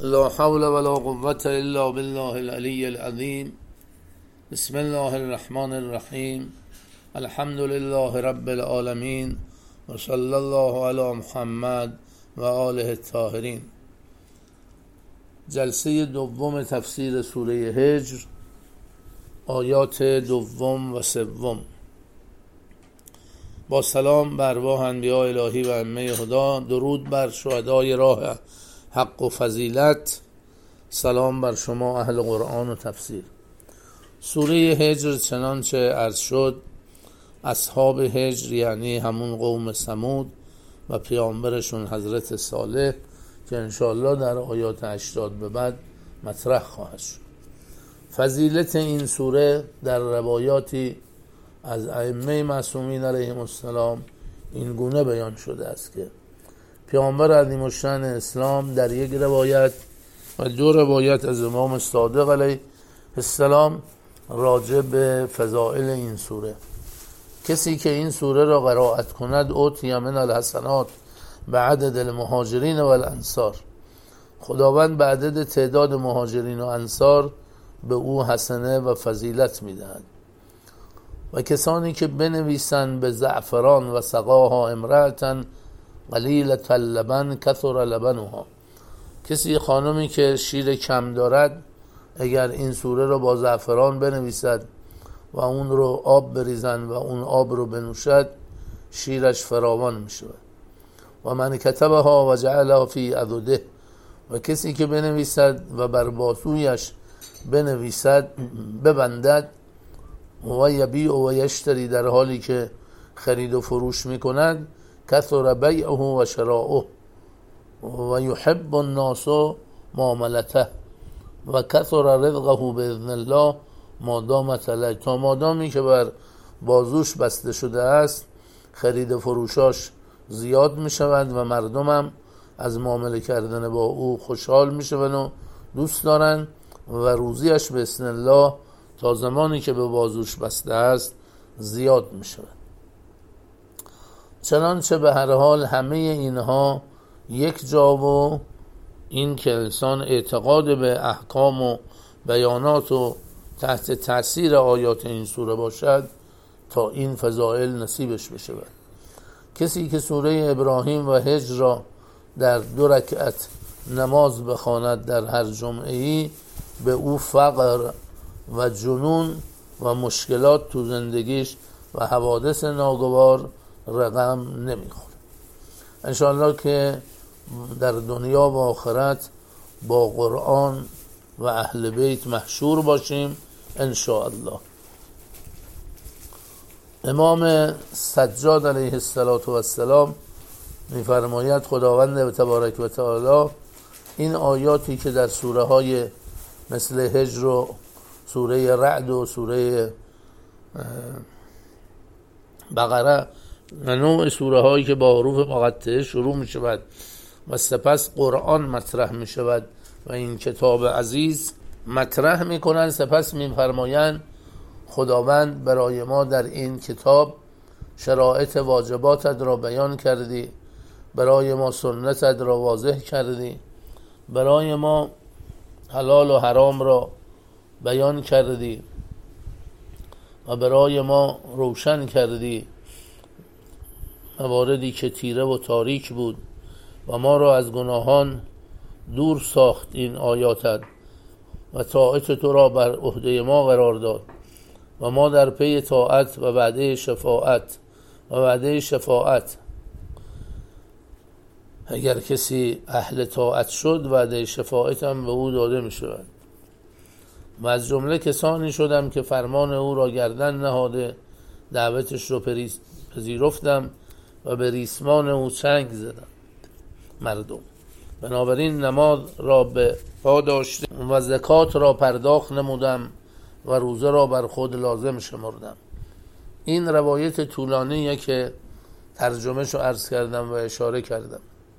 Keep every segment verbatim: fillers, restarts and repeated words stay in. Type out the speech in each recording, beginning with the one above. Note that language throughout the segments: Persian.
لا حول ولا قوة الا بالله العلی العظیم. بسم الله الرحمن الرحیم. الحمد لله رب العالمین و صلی الله علی محمد و آله الطاهرین. جلسه دوم تفسیر سوره هجر، آیات دوم و سوم. با سلام بر ارواح انبیاء الهی و ائمه هدا، درود بر شهدای راه حق و فضیلت، سلام بر شما اهل قرآن و تفسیر. سوره هجر چنانچه عرض شد، اصحاب هجر یعنی همون قوم ثمود و پیامبرشون حضرت صالح که انشاءالله در آیات هشتاد به بعد مطرح خواهد شد. فضیلت این سوره در روایاتی از ائمه معصومین علیهم السلام این گونه بیان شده است که پیامبر عظیم الشأن اسلام در یک روایت و دو روایت از امام صادق علیه السلام راجع به فضائل این سوره: کسی که این سوره را قرائت کند اوتی من الحسنات به عدد المهاجرین و الانصار، خداوند به عدد تعداد مهاجرین و انصار به او حسنه و فضیلت میدهد. و کسانی که بنویسند به زعفران و سقاها امرأة قلیلة اللبن کثر لبنها، کسی خانمی که شیر کم دارد اگر این سوره رو با زعفران بنویسد و اون رو آب بریزن و اون آب رو بنوشد، شیرش فراوان می شود. و من کتبها و جعلها فی عضده، و کسی که بنویسد و بر بازویش بنویسد ببندد، و یبیع و یشتری، در حالی که خرید و فروش می کند، کثر بیعه و شراؤه و یحب الناس معاملته و کثر رزقه باذن الله ما دامت علیه، تا مادامی که بر بازوش بسته شده است خرید و فروشاش زیاد می شود و مردم هم از معامله کردن با او خوشحال می شوند و دوست دارن و روزیش باذن الله تا زمانی که به بازوش بسته است زیاد می شود. چنانچه به هر حال همه اینها یک جا و این که انسان اعتقاد به احکام و بیانات و تحت تأثیر آیات این سوره باشد تا این فضائل نصیبش بشود. کسی که سوره ابراهیم و هجر را در دو رکعت نماز بخواند در هر جمعه‌ای، به او فقر و جنون و مشکلات تو زندگیش و حوادث ناگوار رقم نمیخوره. انشاءالله که در دنیا و آخرت با قرآن و اهل بیت محشور باشیم انشاءالله. امام سجاد علیه السلام میفرماید خداوند تبارک و تعالی این آیاتی که در سوره های مثل هجر و سوره رعد و سوره بقره و نوع سوره هایی که با حروف مقطعه شروع می شود و سپس قرآن مطرح می شود و این کتاب عزیز مطرح می کنند، سپس می فرمایند خداوند برای ما در این کتاب شرایط واجباتت را بیان کردی، برای ما سنتت را واضح کردی، برای ما حلال و حرام را بیان کردی و برای ما روشن کردی مواردی که تیره و تاریک بود و ما را از گناهان دور ساخت این آیاتت و طاعت تو را بر عهده ما قرار داد و ما در پی طاعت و وعده شفاعت و وعده شفاعت اگر کسی اهل طاعت شد وعده شفاعت هم به او داده می شود. و از جمله کسانی شدم که فرمان او را گردن نهاده دعوتش رو پذیرفتم و به ریسمان او چنگ زدم مردم. بنابراین نماز را به پا داشتم و زکات را پرداخت نمودم و روزه را بر خود لازم شمردم. این روایت طولانیه که ترجمهشو عرض کردم و اشاره کردم.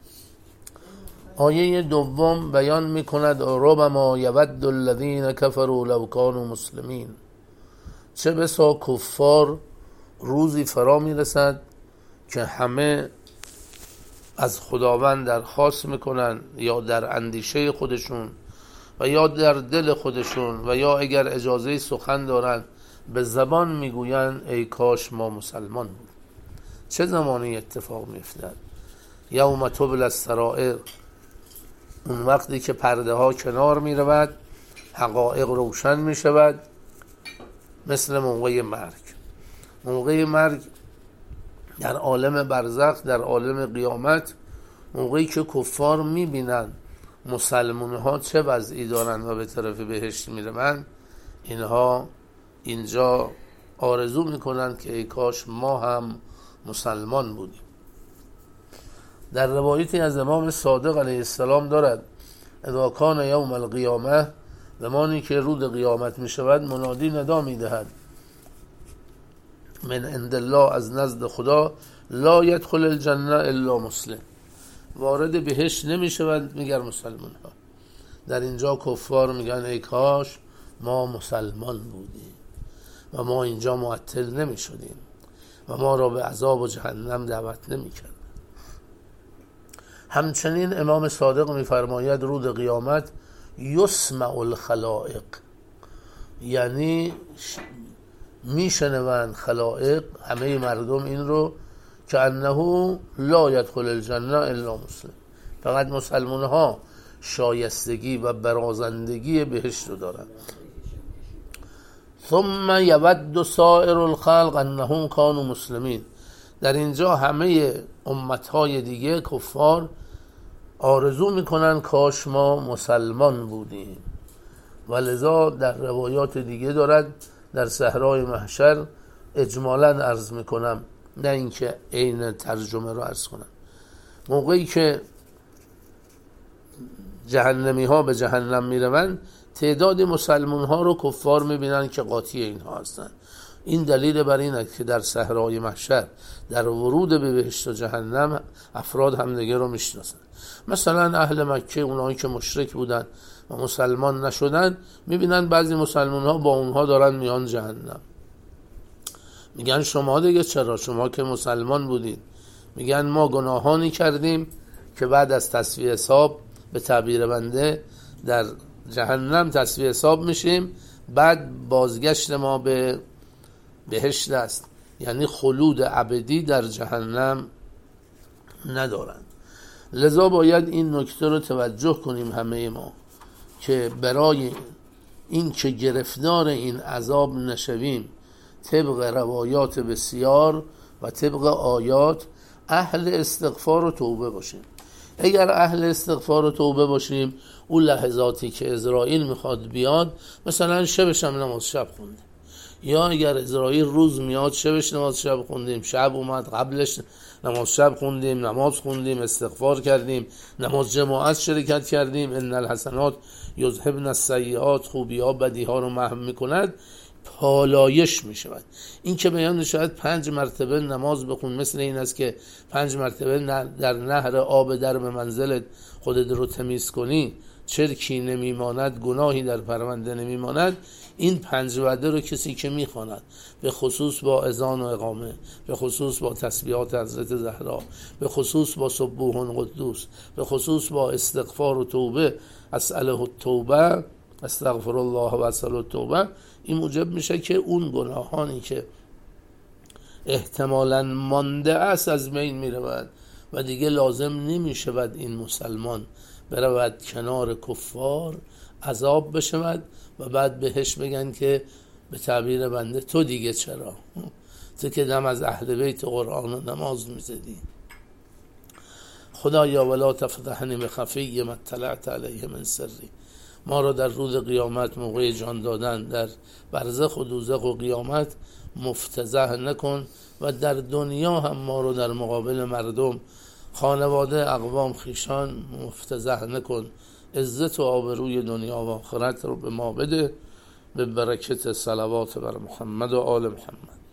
آیه دوم بیان میکند ربما یود الذین کفروا لو کانوا مسلمین، چه بسا کفار روزی فرا میرسد که همه از خداوند درخواست میکنن یا در اندیشه خودشون و یا در دل خودشون و یا اگر اجازه سخن دارن به زبان میگوین ای کاش ما مسلمان بود. چه زمانی اتفاق میفتد؟ یوم تبلی السرائر، اون وقتی که پرده ها کنار میرود، حقایق روشن میشود، مثل موقع مرگ. موقع مرگ در عالم برزخ، در عالم قیامت، موقعی که کفار میبینن مسلمان ها چه وضعی دارن و به طرف بهشت میروند، اینها اینجا آرزو میکنن که ای کاش ما هم مسلمان بودیم. در روایتی از امام صادق علیه السلام دارد اذا کان یوم القیامه، زمانی که روز قیامت میشود، منادی ندا میدهد من عند الله، از نزد خدا، لا یدخل الجنه الا مسلم، وارد بهشت نمیشود مگر مسلمان ها. در اینجا کفار میگن ای کاش ما مسلمان بودیم و ما اینجا معطل نمیشدیم و ما را به عذاب و جهنم دعوت نمیکرد. همچنین امام صادق میفرماید روز قیامت یسمع الخلائق، یعنی میشنوند خلائق، همه مردم این رو، که انه لا یدخل الجنه الا مسلم، فقط مسلمان ها شایستگی و برازندگی بهشت رو دارند. ثم یود سائر الخلق انهم كانوا مسلمین، در اینجا همه امتهای دیگه کفار آرزو میکنن کاش ما مسلمان بودیم. ولذا در روایات دیگه دارد در صحرای محشر، اجمالا عرض میکنم نه اینکه عین ترجمه رو عرض کنم، موقعی که جهنمی ها به جهنم میروند، تعداد مسلمان ها رو کفار میبینن که قاطی اینها هستند. این دلیل بر اینه که در صحرای محشر در ورود به بهشت و جهنم افراد همدیگه رو میشناسن. مثلا اهل مکه، اونایی که مشرک بودن و مسلمان نشدن، میبینن بعضی مسلمان ها با اونها دارن میان جهنم. میگن شما دیگه چرا؟ شما که مسلمان بودید. میگن ما گناهانی کردیم که بعد از تسویه حساب به تعبیر بنده در جهنم تسویه حساب میشیم، بعد بازگشت ما به بهشت است، یعنی خلود ابدی در جهنم ندارند. لذا باید این نکته رو توجه کنیم همه ما که برای این که گرفتار این عذاب نشویم، طبق روایات بسیار و طبق آیات اهل استغفار و توبه باشیم. اگر اهل استغفار و توبه باشیم، اون لحظاتی که عزرائیل میخواد بیاد، مثلا شبش هم نماز شب خوندیم، یا اگر عزرائیل روز میاد شبش نماز شب خوندیم، شب اومد قبلش نماز شب خوندیم، نماز خوندیم، استغفار کردیم، نماز جماعت شرکت کردیم، ان الحسنات یذهبن السیئات، خوبی ها بدی ها رو محو میکند، پالایش میشود. این که بیان شاید پنج مرتبه نماز بخون مثل این است که پنج مرتبه در نهر آب در به منزلت خودت رو تمیز کنی، چرکی نمیماند، گناهی در پرونده نمیماند. این پنج وعده رو کسی که میخواند، به خصوص با اذان و اقامه، به خصوص با تسبیحات حضرت زهرا، به خصوص با سبوح قدوس، به خصوص با استغفار و توبه، اسأله التوبه، استغفر الله و اسأله التوبه، این موجب میشه که اون گناهانی که احتمالاً مانده است از بین میرود و دیگه لازم نمیشود این مسلمان برود کنار کفار عذاب بشود و بعد بهش بگن که به تعبیر بنده تو دیگه چرا؟ تو که دم از اهل بیت قرآن و نماز میزدی. خدایا ولا تفضحنی بخفی ما اطلعت علیه من سری، ما را در روز قیامت موقع جان دادن در برزخ و دوزخ و قیامت مفتضح نکن و در دنیا هم ما رو در مقابل مردم، خانواده، اقوام، خیشان مفتضح نکن. عزت و آبروی دنیا و آخرت رو به ما بده، به برکت صلوات بر محمد و آل محمد.